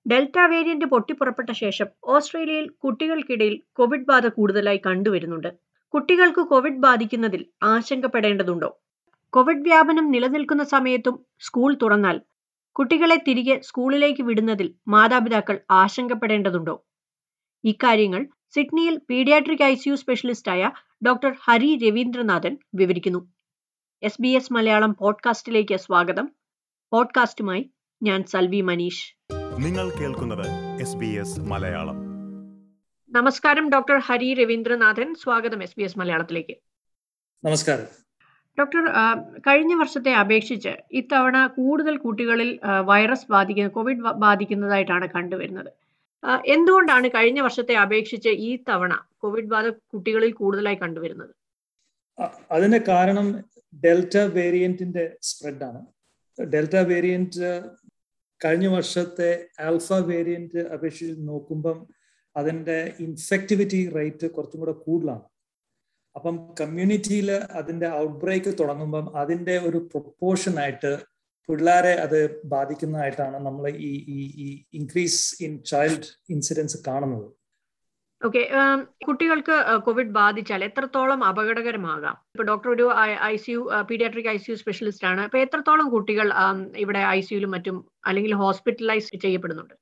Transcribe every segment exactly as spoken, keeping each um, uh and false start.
Delta variant പൊട്ടിപ്പുറപ്പെട്ട ശേഷം ഓസ്ട്രേലിയയിൽ കുട്ടികൾക്കിടയിൽ Covid ബാധ കൂടുതലായി കണ്ടുവരുന്നുണ്ട്. കുട്ടികൾക്ക് കോവിഡ് ബാധിക്കുന്നതിൽ ആശങ്കപ്പെടേണ്ടതുണ്ടോ? കോവിഡ് വ്യാപനം നിലനിൽക്കുന്ന സമയത്തും സ്കൂൾ തുറന്നാൽ കുട്ടികളെ തിരികെ സ്കൂളിലേക്ക് വിടുന്നതിൽ മാതാപിതാക്കൾ ആശങ്കപ്പെടേണ്ടതുണ്ടോ? ഇക്കാര്യങ്ങൾ സിഡ്നിയിൽ പീഡിയാട്രിക് ഐ സി യു സ്പെഷ്യലിസ്റ്റായ ഡോക്ടർ ഹരി രവീന്ദ്രനാഥൻ വിവരിക്കുന്നു. എസ് ബി എസ് മലയാളം പോഡ്കാസ്റ്റിലേക്ക് സ്വാഗതം. പോഡ്കാസ്റ്റുമായി ഞാൻ സൽവി മനീഷ്. നിങ്ങൾ കേൾക്കുന്നത് എസ് ബി എസ് മലയാളം. നമസ്കാരം ഡോക്ടർ ഹരി രവീന്ദ്രനാഥൻ, സ്വാഗതം എസ് ബി എസ് മലയാളത്തിലേക്ക്. നമസ്കാരം ഡോക്ടർ. കഴിഞ്ഞ വർഷത്തെ അപേക്ഷിച്ച് ഇത്തവണ കൂടുതൽ കുട്ടികളിൽ വൈറസ് ബാധിക്കുന്ന കോവിഡ് ബാധിക്കുന്നതായിട്ടാണ് കണ്ടുവരുന്നത്. എന്തുകൊണ്ടാണ് കഴിഞ്ഞ വർഷത്തെ അപേക്ഷിച്ച് ഈ തവണ കോവിഡ് ബാധ കുട്ടികളിൽ കൂടുതലായി കണ്ടുവരുന്നത്? അതിന്റെ കാരണം ഡെൽറ്റ വേരിയന്റിന്റെ സ്പ്രെഡാണ്. ഡെൽറ്റ വേരിയന്റ് കഴിഞ്ഞ വർഷത്തെ ആൽഫ വേരിയന്റ് അപേക്ഷിച്ച് നോക്കുമ്പം അതിന്റെ ഇൻഫെക്ടിവിറ്റി റേറ്റ് കുറച്ചും കൂടെ കൂടുതലാണ്. അപ്പം കമ്മ്യൂണിറ്റിയിൽ അതിന്റെ ഔട്ട് ബ്രേക്ക് തുടങ്ങുമ്പം അതിന്റെ ഒരു പ്രൊപ്പോർഷൻ ആയിട്ട് പിള്ളേരെ അത് ബാധിക്കുന്നതായിട്ടാണ് നമ്മൾ ഈ ഈ ഇൻക്രീസ് ഇൻ ചൈൽഡ് ഇൻസിഡൻസ് കാണുന്നത്. ഓക്കെ, കുട്ടികൾക്ക് കോവിഡ് ബാധിച്ചാൽ എത്രത്തോളം അപകടകരമാകാം? ഇപ്പൊ ഡോക്ടർ ഒരു I C U paediatric I C U specialist ആണ്. അപ്പൊ എത്രത്തോളം കുട്ടികൾ ഇവിടെ ഐ സി യുയിലും മറ്റും അല്ലെങ്കിൽ ഹോസ്പിറ്റലൈസ് ചെയ്യപ്പെടുന്നുണ്ട്?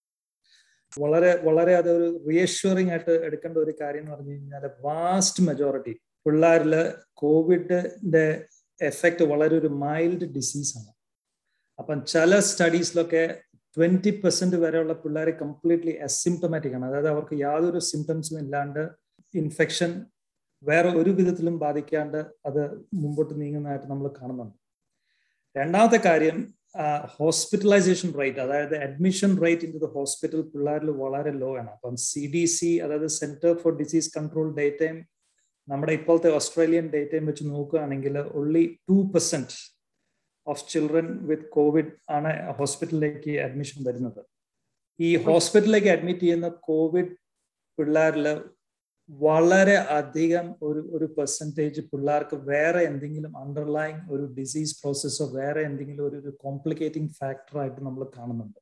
വളരെ വളരെ അതൊരു റിയഷ്യൂറിംഗ് ആയിട്ട് എടുക്കേണ്ട ഒരു കാര്യം എന്ന് പറഞ്ഞു കഴിഞ്ഞാൽ വാസ്റ്റ് മെജോറിറ്റി പിള്ളേരില് കോവിഡിന്റെ എഫക്റ്റ് വളരെ ഒരു മൈൽഡ് ഡിസീസാണ്. അപ്പം ചില സ്റ്റഡീസിലൊക്കെ ട്വന്റി പെർസെന്റ് വരെയുള്ള പിള്ളേരെ കംപ്ലീറ്റ്ലി അസിംപ്റ്റമാറ്റിക് ആണ്. അതായത് അവർക്ക് യാതൊരു സിംറ്റംസും ഇല്ലാണ്ട് ഇൻഫെക്ഷൻ വേറെ ഒരു വിധത്തിലും ബാധിക്കാണ്ട് അത് മുമ്പോട്ട് നീങ്ങുന്നതായിട്ട് നമ്മൾ കാണുന്നുണ്ട്. രണ്ടാമത്തെ കാര്യം ഹോസ്പിറ്റലൈസേഷൻ റേറ്റ്, അതായത് admission rate in to the hospital പിള്ളേരിൽ വളരെ ലോ ആണ്. അപ്പം സി ഡി സി അതായത് സെന്റർ ഫോർ ഡിസീസ് കൺട്രോൾ ഡേറ്റയും നമ്മുടെ ഇപ്പോഴത്തെ ഓസ്ട്രേലിയൻ ഡേറ്റയും വെച്ച് നോക്കുകയാണെങ്കിൽ only two percent of children with Covid ആണ് ഹോസ്പിറ്റലിലേക്ക് അഡ്മിഷൻ വരുന്നത്. ഈ ഹോസ്പിറ്റലിലേക്ക് അഡ്മിറ്റ് ചെയ്യുന്ന കോവിഡ് പിള്ളേരിൽ വളരെ അധികം ഒരു ഒരു പെർസെൻറ്റേജ് പിള്ളേർക്ക് വേറെ എന്തെങ്കിലും അണ്ടർലൈങ് ഒരു ഡിസീസ് പ്രോസസ്സോ വേറെ എന്തെങ്കിലും ഒരു ഒരു കോംപ്ലിക്കേറ്റിംഗ് ഫാക്ടറായിട്ട് നമ്മൾ കാണുന്നുണ്ട്.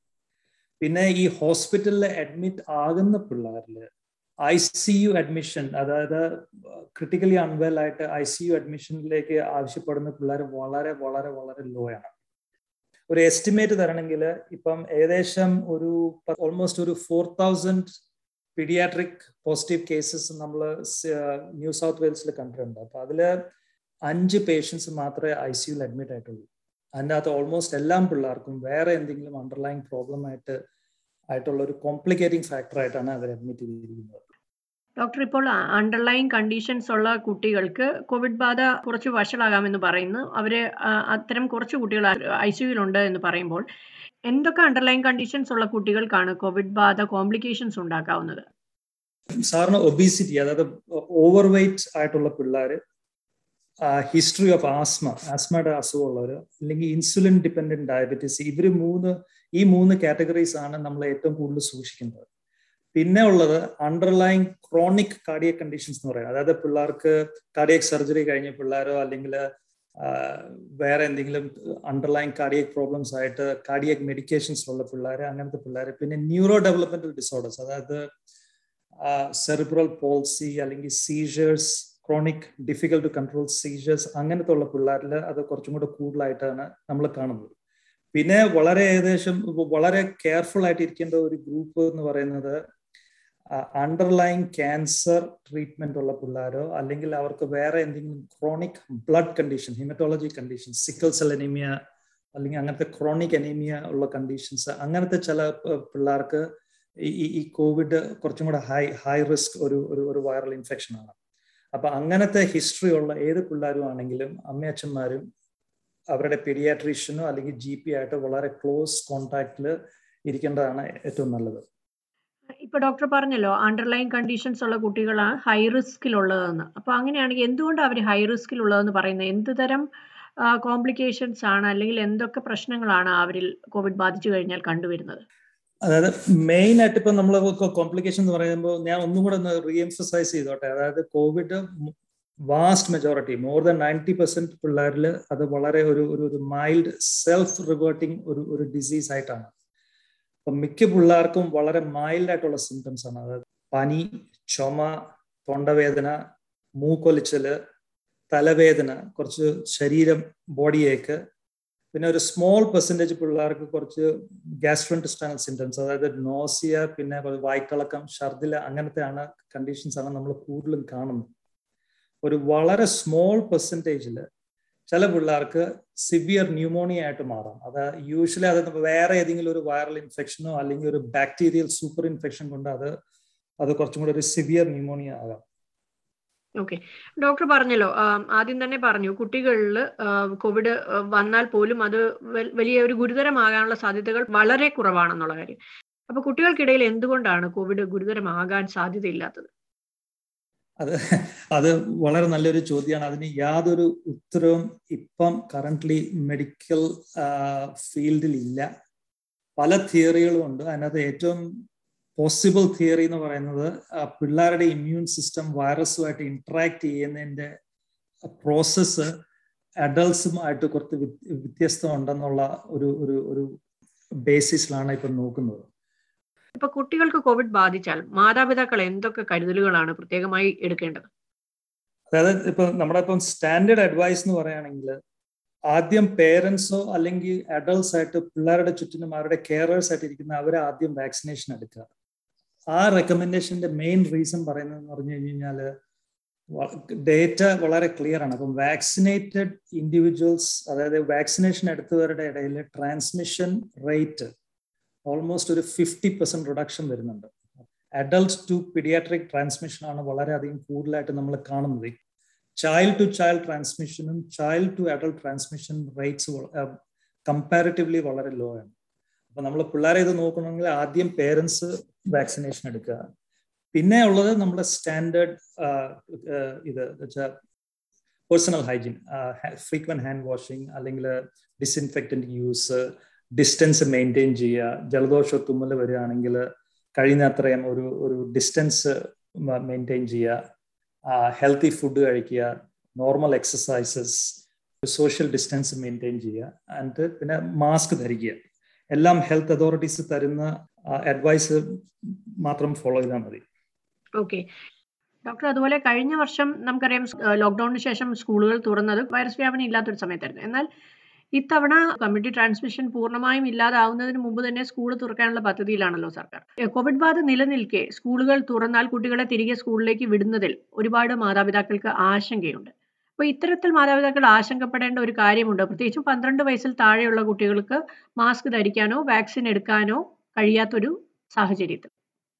പിന്നെ ഈ ഹോസ്പിറ്റലിൽ അഡ്മിറ്റ് ആകുന്ന പിള്ളേരിൽ ഐ സി യു അഡ്മിഷൻ, അതായത് ക്രിട്ടിക്കലി അൺവെൽ ആയിട്ട് ഐ സി യു അഡ്മിഷനിലേക്ക് ആവശ്യപ്പെടുന്ന പിള്ളേർ വളരെ വളരെ വളരെ ലോ ആണ്. ഒരു എസ്റ്റിമേറ്റ് തരണമെങ്കിൽ ഇപ്പം ഏകദേശം ഒരു ഓൾമോസ്റ്റ് ഒരു four thousand paediatric positive cases നമ്മൾ ന്യൂ സൗത്ത് വെയിൽസിൽ കണ്ടിട്ടുണ്ട്. അപ്പൊ അതിൽ അഞ്ച് പേഷ്യൻസ് മാത്രമേ ഐ സി യുയിൽ അഡ്മിറ്റ് ആയിട്ടുള്ളൂ. അതിൻ്റെ അകത്ത് ഓൾമോസ്റ്റ് എല്ലാ പിള്ളേർക്കും വേറെ എന്തെങ്കിലും അണ്ടർലൈങ് പ്രോബ്ലം ആയിട്ട് ആയിട്ടുള്ള ഒരു കോംപ്ലിക്കേറ്റിംഗ് ഫാക്ടറായിട്ടാണ് അവർ അഡ്മിറ്റ് ചെയ്തിരിക്കുന്നത്. ഡോക്ടർ, ഇപ്പോൾ അണ്ടർലൈൻ കണ്ടീഷൻസ് ഉള്ള കുട്ടികൾക്ക് കോവിഡ് ബാധ കുറച്ച് വഷളാകാമെന്ന് പറയുന്നു. അവര് അത്തരം കുറച്ച് കുട്ടികൾ ഐ സി യുയിലുണ്ട് എന്ന് പറയുമ്പോൾ എന്തൊക്കെ അണ്ടർലൈൻ കണ്ടീഷൻസ് ഉള്ള കുട്ടികൾക്കാണ് കോവിഡ് ബാധ കോംപ്ലിക്കേഷൻസ് ഉണ്ടാക്കാവുന്നത്? സാറിന് ഒബീസിറ്റി, അതായത് ഓവർ വെയ്റ്റ് ആയിട്ടുള്ള പിള്ളേർ, ഹിസ്റ്ററി ഓഫ് ആസ്മ ആസ്മയുടെ അസുഖമുള്ളവർ, അല്ലെങ്കിൽ ഇൻസുലിൻ ഡിപ്പെൻഡന്റ് ഡയബറ്റീസ്, ഇവർ മൂന്ന് ഈ മൂന്ന് കാറ്റഗറീസ് ആണ് നമ്മൾ ഏറ്റവും കൂടുതൽ സൂക്ഷിക്കേണ്ടത്. പിന്നെ ഉള്ളത് അണ്ടർലൈങ് ക്രോണിക് കാർഡിയക് കണ്ടീഷൻസ് എന്ന് പറയുന്നത്, അതായത് പിള്ളേർക്ക് കാർഡിയക് സർജറി കഴിഞ്ഞ പിള്ളേരോ അല്ലെങ്കിൽ വേറെ എന്തെങ്കിലും അണ്ടർലൈങ് കാർഡിയക് പ്രോബ്ലംസ് ആയിട്ട് കാർഡിയക് മെഡിക്കേഷൻസ് ഉള്ള പിള്ളേർ, അങ്ങനത്തെ പിള്ളേർ. പിന്നെ ന്യൂറോ ഡെവലപ്മെന്റൽ ഡിസോർഡേഴ്സ്, അതായത് സെറിബ്രൽ പോൾസി അല്ലെങ്കിൽ seizures, chronic difficult to control seizures, അങ്ങനത്തെ ഉള്ള പിള്ളേരിൽ അത് കുറച്ചും കൂടെ കൂടുതലായിട്ടാണ് നമ്മൾ കാണുന്നത്. പിന്നെ വളരെ ഏകദേശം വളരെ കെയർഫുൾ ആയിട്ട് ഇരിക്കേണ്ട ഒരു ഗ്രൂപ്പ് എന്ന് പറയുന്നത് അണ്ടർലൈങ് ക്യാൻസർ ട്രീറ്റ്മെന്റ് ഉള്ള പിള്ളേരോ അല്ലെങ്കിൽ അവർക്ക് വേറെ എന്തെങ്കിലും chronic blood condition, haematology condition, sickle cell anaemia അല്ലെങ്കിൽ അങ്ങനത്തെ ക്രോണിക് അനീമിയ ഉള്ള കണ്ടീഷൻസ്, അങ്ങനത്തെ ചില പിള്ളേർക്ക് ഈ ഈ കോവിഡ് കുറച്ചും കൂടെ ഹൈ ഹൈ റിസ്ക് ഒരു ഒരു വൈറൽ ഇൻഫെക്ഷൻ ആണ്. അപ്പൊ അങ്ങനത്തെ ഹിസ്റ്ററി ഉള്ള ഏത് പിള്ളേരും ആണെങ്കിലും അമ്മയച്ഛന്മാരും അവരുടെ പീഡിയാട്രീഷ്യനോ അല്ലെങ്കിൽ ജി പി ആയിട്ട് വളരെ ക്ലോസ് കോണ്ടാക്റ്റിൽ ഇരിക്കേണ്ടതാണ് ഏറ്റവും നല്ലത്. ഇപ്പൊ ഡോക്ടർ പറഞ്ഞല്ലോ അണ്ടർലൈൻ കണ്ടീഷൻസ് ഉള്ള കുട്ടികളാണ് ഹൈ റിസ്കിലുള്ളതെന്ന്. അപ്പൊ അങ്ങനെയാണെങ്കിൽ എന്തുകൊണ്ട് അവർ ഹൈ റിസ്കിലുള്ളതെന്ന് പറയുന്നത്? എന്ത് തരം കോംപ്ലിക്കേഷൻസ് ആണ് അല്ലെങ്കിൽ എന്തൊക്കെ പ്രശ്നങ്ങളാണ് അവരിൽ കോവിഡ് ബാധിച്ചു കഴിഞ്ഞാൽ കണ്ടുവരുന്നത്? അതായത് മെയിൻ ആയിട്ട് ഇപ്പൊ നമ്മൾ കോംപ്ലിക്കേഷൻ എന്ന് പറയുമ്പോൾ ഞാൻ ഒന്നും കൂടെ ഒന്ന് റീഎംഫസൈസ് ചെയ്തോട്ടെ. അതായത് Covid vast majority more than ninety percent പിള്ളേരിൽ അത് വളരെ ഒരു ഒരു മൈൽഡ് സെൽഫ് റിവേർട്ടിങ് ഒരു ഒരു ഡിസീസ് ആയിട്ടാണ്. അപ്പം മിക്ക പിള്ളേർക്കും വളരെ മൈൽഡ് ആയിട്ടുള്ള സിംറ്റംസ് ആണ്. അതായത് പനി, ചുമ, തൊണ്ടവേദന, മൂക്കൊലിച്ചല്, തലവേദന, കുറച്ച് ശരീരം ബോഡി ഏക്ക്, പിന്നെ ഒരു സ്മോൾ പെർസെൻറ്റേജ് പിള്ളേർക്ക് കുറച്ച് ഗ്യാസ്ട്രോഇന്റെസ്റ്റിനൽ സിംറ്റംസ്, അതായത് നോസിയ, പിന്നെ വയറ്റിളക്കം, ഛർദില, അങ്ങനത്തെയാണ് കണ്ടീഷൻസ് ആണ് നമ്മൾ കൂടുതലും കാണുന്നത്. ഒരു വളരെ സ്മോൾ പെർസെൻറ്റേജിൽ ചില പിള്ളേർക്ക് സിവിയർ ന്യൂമോണിയ ആയിട്ട് മാറാം. അത് യൂഷ്വലി അത് വേറെ ഏതെങ്കിലും ഒരു വൈറൽ ഇൻഫെക്ഷനോ അല്ലെങ്കിൽ ഒരു ബാക്ടീരിയൽ സൂപ്പർ ഇൻഫെക്ഷൻ കൊണ്ട് അത് അത് കുറച്ചും കൂടി ഒരു സിവിയർ ന്യൂമോണിയ ആകാം. ഓക്കെ, ഡോക്ടർ പറഞ്ഞല്ലോ, ആദ്യം തന്നെ പറഞ്ഞു കുട്ടികളിൽ കോവിഡ് വന്നാൽ പോലും അത് വലിയ ഒരു ഗുരുതരമാകാനുള്ള സാധ്യതകൾ വളരെ കുറവാണെന്നുള്ള കാര്യം. അപ്പൊ കുട്ടികൾക്കിടയിൽ എന്തുകൊണ്ടാണ് കോവിഡ് ഗുരുതരമാകാൻ സാധ്യതയില്ലാത്തത്? അത് അത് വളരെ നല്ലൊരു ചോദ്യമാണ്. അതിന് യാതൊരു ഉത്തരവും ഇപ്പം കറന്റ്ലി മെഡിക്കൽ ഫീൽഡിൽ ഇല്ല. പല തിയറികളും ഉണ്ട്. അതിനകത്ത് ഏറ്റവും പോസിബിൾ തിയറി എന്ന് പറയുന്നത് പിള്ളേരുടെ ഇമ്മ്യൂൺ സിസ്റ്റം വൈറസുമായിട്ട് ഇന്ററാക്ട് ചെയ്യുന്നതിൻ്റെ പ്രോസസ്സ് അഡൾട്ട്സുമായിട്ട് കുറച്ച് വ്യത്യസ്തം ഉണ്ടെന്നുള്ള ഒരു ഒരു ഒരു ബേസിസിലാണ് ഇപ്പം നോക്കുന്നത്. ഇപ്പൊ കുട്ടികൾക്ക് കോവിഡ് ബാധിച്ചാൽ മാതാപിതാക്കൾ എന്തൊക്കെ കരുതലുകളാണ് പ്രത്യേകമായി എടുക്കേണ്ടത്? അതായത് ഇപ്പൊ നമ്മുടെ ഇപ്പം സ്റ്റാൻഡേർഡ് അഡ്വൈസ് എന്ന് പറയുകയാണെങ്കിൽ ആദ്യം പേരൻസോ അല്ലെങ്കിൽ അഡൾട്ട്സ് ആയിട്ട് പിള്ളേരുടെ ചുറ്റിനും അവരുടെ കെയറേഴ്സ് ആയിട്ട് ഇരിക്കുന്ന അവരെ ആദ്യം വാക്സിനേഷൻ എടുക്കുക. ആ റെക്കമെൻഡേഷന്റെ മെയിൻ റീസൺ പറയുന്നതെന്ന് പറഞ്ഞു കഴിഞ്ഞാൽ ഡേറ്റ വളരെ ക്ലിയർ ആണ്. അപ്പം വാക്സിനേറ്റഡ് ഇൻഡിവിജ്വൽസ്, അതായത് വാക്സിനേഷൻ എടുത്തവരുടെ ഇടയിൽ ട്രാൻസ്മിഷൻ റേറ്റ് ഓൾമോസ്റ്റ് ഒരു ഫിഫ്റ്റി പെർസെന്റ് റിഡക്ഷൻ വരുന്നുണ്ട്. അഡൾട്ട് ടു പീഡിയാട്രിക് ട്രാൻസ്മിഷൻ ആണ് വളരെയധികം കൂടുതലായിട്ട് നമ്മൾ കാണുന്നത്. ചൈൽഡ് ടു ചൈൽഡ് ട്രാൻസ്മിഷനും child to adult transmission rates comparatively വളരെ ലോ ആണ്. അപ്പൊ നമ്മൾ പിള്ളേരെ ഇത് നോക്കണമെങ്കിൽ ആദ്യം പേരൻസ് വാക്സിനേഷൻ എടുക്കുക. പിന്നെ ഉള്ളത് നമ്മുടെ സ്റ്റാൻഡേർഡ് ഇത് വെച്ചാൽ personal hygiene, frequent hand washing, അല്ലെങ്കിൽ ഡിസ്ഇൻഫെക്റ്റന്റ് യൂസ്, ഡിസ്റ്റൻസ് മെയിൻറ്റെയിൻ ചെയ്യുക. ജലദോഷ തുമ്മൽ വരികയാണെങ്കിൽ കഴിയുന്നത്രയും ഒരു ഒരു ഡിസ്റ്റൻസ് മെയിൻറ്റെയിൻ ചെയ്യുക, ഹെൽത്തി ഫുഡ് കഴിക്കുക, normal exercises, social distance maintain ചെയ്യുക, ആൻഡ് പിന്നെ മാസ്ക് ധരിക്കുക. എല്ലാം ഹെൽത്ത് അതോറിറ്റീസ് തരുന്ന അഡ്വൈസ് മാത്രം ഫോളോ ചെയ്താൽ മതി. ഓക്കെ ഡോക്ടർ, അതുപോലെ കഴിഞ്ഞ വർഷം നമുക്കറിയാം ലോക്ക്ഡൌണിന് ശേഷം സ്കൂളുകൾ തുറന്നത് വൈറസ് വ്യാപനം ഇല്ലാത്തൊരു സമയത്തായിരുന്നു. എന്നാൽ ഇത്തവണ കമ്മ്യൂണിറ്റി ട്രാൻസ്മിഷൻ പൂർണ്ണമായും ഇല്ലാതാവുന്നതിന് മുമ്പ് തന്നെ സ്കൂൾ തുറക്കാനുള്ള പദ്ധതിയിലാണല്ലോ സർക്കാർ. കോവിഡ് ബാധ നിലനിൽക്കെ സ്കൂളുകൾ തുറന്നാൽ കുട്ടികളെ തിരികെ സ്കൂളിലേക്ക് വിടുന്നതിൽ ഒരുപാട് മാതാപിതാക്കൾക്ക് ആശങ്കയുണ്ട്. അപ്പൊ ഇത്തരത്തിൽ മാതാപിതാക്കൾ ആശങ്കപ്പെടേണ്ട ഒരു കാര്യമുണ്ട്, പ്രത്യേകിച്ചും പന്ത്രണ്ട് വയസ്സിൽ താഴെയുള്ള കുട്ടികൾക്ക് മാസ്ക് ധരിക്കാനോ വാക്സിൻ എടുക്കാനോ കഴിയാത്തൊരു സാഹചര്യത്തിൽ?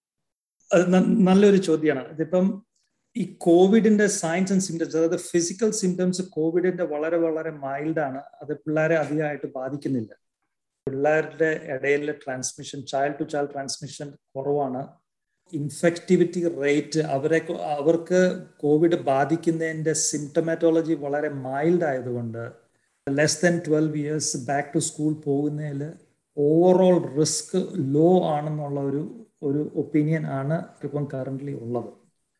അത് നല്ലൊരു ചോദ്യമാണ്. ഇതിപ്പം ഈ കോവിഡിന്റെ സയൻസ് ആൻഡ് സിംറ്റംസ്, അതായത് ഫിസിക്കൽ സിംറ്റംസ് കോവിഡിന്റെ വളരെ വളരെ മൈൽഡ് ആണ്. അത് പിള്ളേരെ അധികമായിട്ട് ബാധിക്കുന്നില്ല. പിള്ളേരുടെ ഇടയിലെ transmission, child to child transmission കുറവാണ്. ഇൻഫെക്ടിവിറ്റി റേറ്റ്, അവരെ അവർക്ക് കോവിഡ് ബാധിക്കുന്നതിന്റെ സിംറ്റമാറ്റോളജി വളരെ മൈൽഡ് ആയതുകൊണ്ട് less than twelve years back to school പോകുന്നതിൽ ഓവറോൾ റിസ്ക് ലോ ആണെന്നുള്ള ഒരു ഒരു ഒപ്പീനിയൻ ആണ് ഇപ്പം കറന്റ്ലി ഉള്ളത്.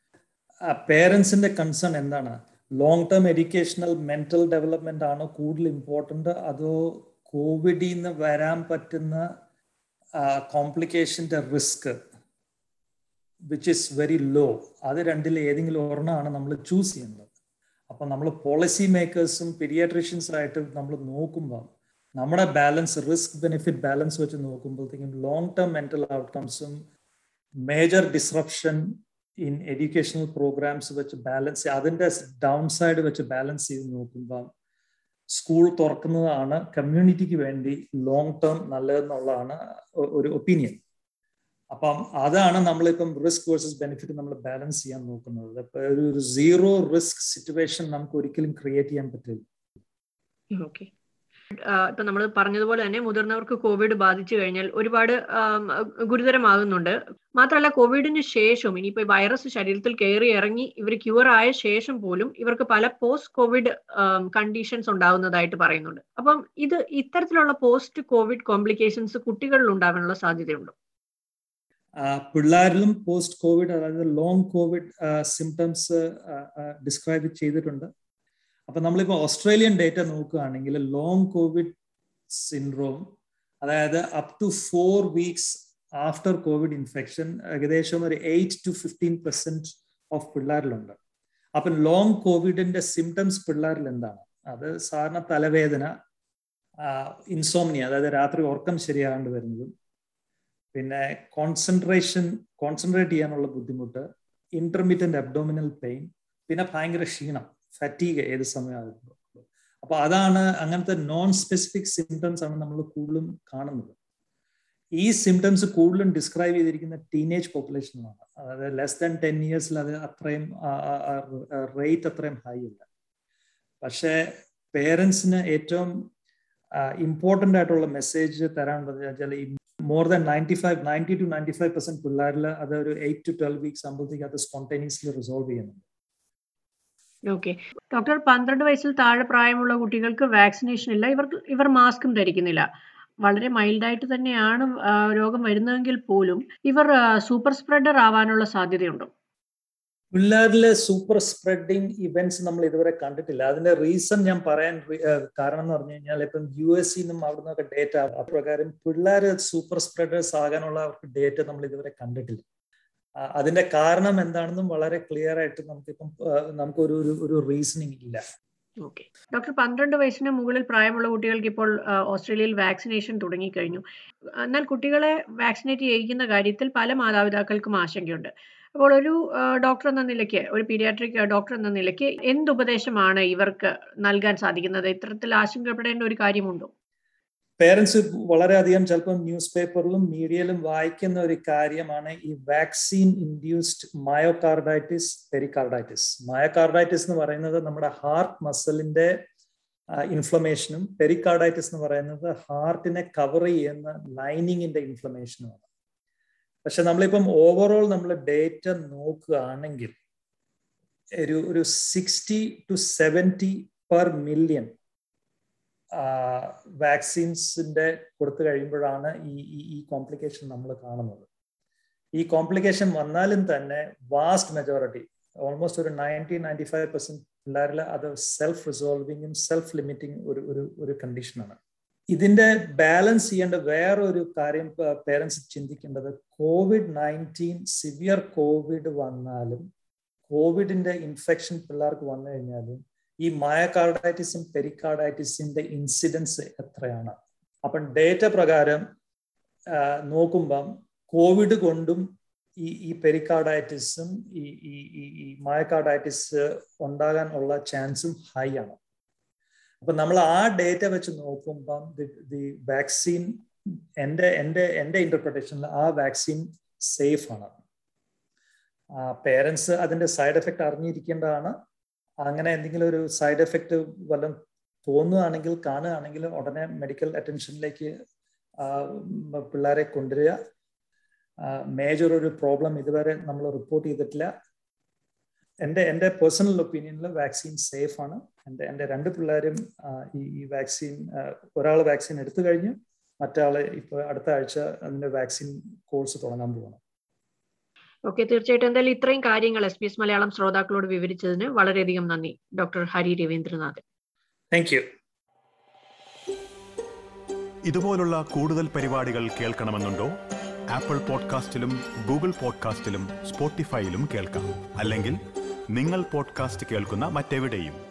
പേരൻസിന്റെ കൺസേൺ എന്താണ്? Long term educational mental development ആണോ കൂടുതൽ ഇമ്പോർട്ടൻ്റ്, അതോ കോവിഡിൽ നിന്ന് വരാൻ പറ്റുന്ന കോംപ്ലിക്കേഷന്റെ risk which is very low, അത് രണ്ടിൽ ഏതെങ്കിലും ഒരെണ്ണമാണ് നമ്മൾ ചൂസ് ചെയ്യുന്നത്. അപ്പം നമ്മൾ പോളിസി മേക്കേഴ്സും പീഡിയാട്രീഷ്യൻസും ആയിട്ട് നമ്മൾ നോക്കുമ്പോൾ നമ്മുടെ ബാലൻസ്, റിസ്ക് ബെനിഫിറ്റ് ബാലൻസ് വെച്ച് നോക്കുമ്പോഴത്തേക്കും ലോങ് ടേം മെന്റൽ ഔട്ട്കംസും major disruption in educational programmes വെച്ച് ബാലൻസ്, അതിൻ്റെ ഡൗൺ സൈഡ് വെച്ച് ബാലൻസ് ചെയ്ത് നോക്കുമ്പോൾ സ്കൂൾ തുറക്കുന്നതാണ് കമ്മ്യൂണിറ്റിക്ക് വേണ്ടി ലോങ് ടേം നല്ലതെന്നുള്ളതാണ് ഒരു ഒപ്പീനിയൻ. അപ്പം അതാണ് നമ്മളിപ്പം റിസ്ക് വേഴ്സസ് ബെനിഫിറ്റ് നമ്മൾ ബാലൻസ് ചെയ്യാൻ നോക്കുന്നത്. അപ്പൊ ഒരു സീറോ റിസ്ക് സിറ്റുവേഷൻ നമുക്ക് ഒരിക്കലും ക്രിയേറ്റ് ചെയ്യാൻ പറ്റില്ല. ഓക്കെ, ഇപ്പൊ നമ്മൾ പറഞ്ഞതുപോലെ തന്നെ മുതിർന്നവർക്ക് കോവിഡ് ബാധിച്ചു കഴിഞ്ഞാൽ ഒരുപാട് ഗുരുതരമാകുന്നുണ്ട്. മാത്രമല്ല കോവിഡിന് ശേഷം ഇനിയിപ്പോ വൈറസ് ശരീരത്തിൽ കയറി ഇറങ്ങി ഇവർ ക്യൂർ ആയ ശേഷം പോലും ഇവർക്ക് പല പോസ്റ്റ് കോവിഡ് കണ്ടീഷൻസ് ഉണ്ടാകുന്നതായിട്ട് പറയുന്നുണ്ട്. അപ്പം ഇത് ഇത്തരത്തിലുള്ള പോസ്റ്റ് കോവിഡ് കോംപ്ലിക്കേഷൻസ് കുട്ടികളിൽ ഉണ്ടാകാനുള്ള സാധ്യതയുണ്ടോ? പിള്ളേരിലും പോസ്റ്റ് കോവിഡ്, അതായത് ലോങ് കോവിഡ് സിംറ്റംസ് ഡിസ്ക്രൈബ് ചെയ്തിട്ടുണ്ട്. അപ്പൊ നമ്മളിപ്പോൾ ഓസ്ട്രേലിയൻ ഡേറ്റ നോക്കുകയാണെങ്കിൽ ലോങ് കോവിഡ് സിൻഡ്രോം അതായത് up to four weeks after Covid infection ഏകദേശം ഒരു eight to fifteen percent of പിള്ളേരിലുണ്ട്. അപ്പം ലോങ് കോവിഡിന്റെ സിംറ്റംസ് പിള്ളേരിൽ എന്താണ്? അത് സാധാരണ തലവേദന, ഇൻസോംനിയ, അതായത് രാത്രി ഉറക്കം ശരിയാകാണ്ട് വരുന്നതും, പിന്നെ കോൺസെൻട്രേഷൻ കോൺസെൻട്രേറ്റ് ചെയ്യാനുള്ള ബുദ്ധിമുട്ട്, ഇന്റർമീഡിയന്റ് അബ്ഡോമിനൽ പെയിൻ, പിന്നെ ഭയങ്കര ക്ഷീണം, ഫറ്റീഗ് ഏത് സമയമാകുമ്പോൾ. അപ്പൊ അതാണ് അങ്ങനത്തെ നോൺ സ്പെസിഫിക് സിംറ്റംസ് ആണ് നമ്മൾ കൂടുതലും കാണുന്നത്. ഈ സിംറ്റംസ് കൂടുതലും ഡിസ്ക്രൈബ് ചെയ്തിരിക്കുന്ന ടീനേജ് പോപ്പുലേഷനിലാണ്. അതായത് ലെസ് ദാൻ ടെൻ ഇയേഴ്സിൽ അത് അത്രയും റേറ്റ് അത്രയും ഹൈ ഇല്ല. പക്ഷേ പേരൻസിന് ഏറ്റവും ഇമ്പോർട്ടൻ്റ് ആയിട്ടുള്ള മെസ്സേജ് തരാനുള്ളത് വെച്ചാൽ ഈ more than ninety five ninety to ninety five percent പിള്ളേരിൽ അത് ഒരു എയ്റ്റ് ടു ട്വൽവ് വീക്സ് ആകുമ്പോഴത്തേക്ക് അത് സ്പോണ്ടേനിയസ്ലി റിസോൾവ് ചെയ്യുന്നുണ്ട്. ഓക്കെ ഡോക്ടർ, പന്ത്രണ്ട് വയസ്സിൽ താഴെ പ്രായമുള്ള കുട്ടികൾക്ക് വാക്സിനേഷൻ ഇല്ല, ഇവർ ഇവർ മാസ്കും ധരിക്കുന്നില്ല. വളരെ മൈൽഡായിട്ട് തന്നെയാണ് രോഗം വരുന്നതെങ്കിൽ പോലും ഇവർ സൂപ്പർ സ്പ്രെഡർ ആവാനുള്ള സാധ്യതയുണ്ടോ? പിള്ളേരിലെ സൂപ്പർ സ്പ്രെഡിങ് ഇവന്റ്സ് നമ്മൾ ഇതുവരെ കണ്ടിട്ടില്ല. അതിന്റെ റീസൺ ഞാൻ പറയാൻ കാരണം എന്ന് പറഞ്ഞു കഴിഞ്ഞാൽ ഇപ്പം യു എസ് നിന്നും അവിടെ നിന്നൊക്കെ ഡേറ്റ അപ്രകാരം പിള്ളേർ സൂപ്പർ സ്പ്രെഡേഴ്സ് ആകാനുള്ള ഡേറ്റ നമ്മൾ ഇതുവരെ കണ്ടിട്ടില്ല. അതിന്റെ കാരണം എന്താണെന്നും വളരെ ക്ലിയർ ആയിട്ട് നമുക്കിപ്പം നമുക്കൊരു ഒരു റീസണിങ് ഇല്ല. ഓക്കെ ഡോക്ടർ, പന്ത്രണ്ട് വയസ്സിന് മുകളിൽ പ്രായമുള്ള കുട്ടികൾക്ക് ഇപ്പോൾ ഓസ്ട്രേലിയയിൽ വാക്സിനേഷൻ തുടങ്ങിക്കഴിഞ്ഞു. എന്നാൽ കുട്ടികളെ വാക്സിനേറ്റ് ചെയ്യിക്കുന്ന കാര്യത്തിൽ പല മാതാപിതാക്കൾക്കും ആശങ്കയുണ്ട്. അപ്പോൾ ഒരു ഡോക്ടർ എന്ന നിലയ്ക്ക്, ഒരു പീഡിയാട്രിക് ഡോക്ടർ എന്ന നിലയ്ക്ക് എന്തുപദേശമാണ് ഇവർക്ക് നൽകാൻ സാധിക്കുന്നത്? ഇത്തരത്തിൽ ആശങ്കപ്പെടേണ്ട ഒരു കാര്യമുണ്ടോ? പേരൻസ് വളരെയധികം ചിലപ്പോൾ ന്യൂസ് പേപ്പറിലും മീഡിയയിലും വായിക്കുന്ന ഒരു കാര്യമാണ് ഈ vaccine induced myocarditis, pericarditis. Myocarditis എന്ന് പറയുന്നത് നമ്മുടെ ഹാർട്ട് മസിലിന്റെ ഇൻഫ്ലമേഷനും, പെരികാർഡൈറ്റിസ് എന്ന് പറയുന്നത് ഹാർട്ടിനെ കവർ ചെയ്യുന്ന ലൈനിങ്ങിന്റെ ഇൻഫ്ലമേഷനുമാണ്. പക്ഷെ നമ്മളിപ്പം ഓവറോൾ നമ്മൾ ഡേറ്റ നോക്കുകയാണെങ്കിൽ ഒരു ഒരു sixty to seventy per million വാക്സിൻസിന്റെ കൊടുത്തു കഴിയുമ്പോഴാണ് ഈ ഈ കോംപ്ലിക്കേഷൻ നമ്മൾ കാണുന്നത്. ഈ കോംപ്ലിക്കേഷൻ വന്നാലും തന്നെ വാസ്റ്റ് മെജോറിറ്റി, ഓൾമോസ്റ്റ് ഒരു നയൻറ്റി നയൻറ്റി ഫൈവ് പെർസെന്റ് പിള്ളേരിൽ അത് സെൽഫ് റിസോൾവിങ്ങും സെൽഫ് ലിമിറ്റിംഗ് ഒരു ഒരു ഒരു കണ്ടീഷനാണ്. ഇതിന്റെ ബാലൻസ് ചെയ്യേണ്ട വേറൊരു കാര്യം പേരൻസ് ചിന്തിക്കേണ്ടത്, കോവിഡ് നയൻറ്റീൻ സിവിയർ കോവിഡ് വന്നാലും കോവിഡിന്റെ ഇൻഫെക്ഷൻ പിള്ളേർക്ക് വന്നു കഴിഞ്ഞാലും ഈ മയോകാർഡൈറ്റിസും പെരികാർഡൈറ്റിസിന്റെ ഇൻസിഡൻസ് എത്രയാണ്? അപ്പം ഡേറ്റ പ്രകാരം നോക്കുമ്പം കോവിഡ് കൊണ്ടും ഈ ഈ പെരികാർഡൈറ്റിസും ഈ ഈ ഈ മയോകാർഡൈറ്റിസ് ഉണ്ടാകാൻ ഉള്ള ചാൻസും ഹൈ ആണ്. അപ്പൊ നമ്മൾ ആ ഡേറ്റ വെച്ച് നോക്കുമ്പം ദി വാക്സിൻ, എൻ്റെ എൻ്റെ എൻ്റെ ഇന്റർപ്രിട്ടേഷനിൽ ആ വാക്സിൻ സേഫ് ആണ്. പേരൻസ് അതിന്റെ സൈഡ് എഫക്റ്റ് അറിഞ്ഞിരിക്കേണ്ടതാണ്. അങ്ങനെ എന്തെങ്കിലും ഒരു സൈഡ് എഫക്റ്റ് വല്ലതും തോന്നുകയാണെങ്കിൽ, കാണുകയാണെങ്കിൽ ഉടനെ മെഡിക്കൽ അറ്റൻഷനിലേക്ക് പിള്ളേരെ കൊണ്ടുവരിക. മേജർ ഒരു പ്രോബ്ലം ഇതുവരെ നമ്മൾ റിപ്പോർട്ട് ചെയ്തിട്ടില്ല. എൻ്റെ എൻ്റെ പേഴ്സണൽ ഒപ്പീനിയനിൽ വാക്സിൻ സേഫ് ആണ്. എൻ്റെ എൻ്റെ രണ്ട് പിള്ളേരും ഈ ഈ വാക്സിൻ, ഒരാൾ വാക്സിൻ എടുത്തു കഴിഞ്ഞു, മറ്റാള് ഇപ്പോൾ അടുത്ത ആഴ്ച അതിൻ്റെ വാക്സിൻ കോഴ്സ് തുടങ്ങാൻ പോകണം. ഓക്കെ, തീർച്ചയായിട്ടും. എന്തായാലും ഇത്രയും കാര്യങ്ങൾ എസ് ബി എസ് മലയാളം ശ്രോതാക്കളോട് വിവരിച്ചതിന് വളരെയധികം നന്ദി doctor Hari Ravindranathan. Thank you. ഇതുപോലുള്ള കൂടുതൽ പരിപാടികൾ കേൾക്കണമെന്നുണ്ടോ? ആപ്പിൾ പോഡ്കാസ്റ്റിലും ഗൂഗിൾ പോഡ്കാസ്റ്റിലും സ്പോട്ടിഫൈയിലും കേൾക്കാം. അല്ലെങ്കിൽ നിങ്ങൾ പോഡ്കാസ്റ്റ് കേൾക്കുന്ന മറ്റെവിടെയും.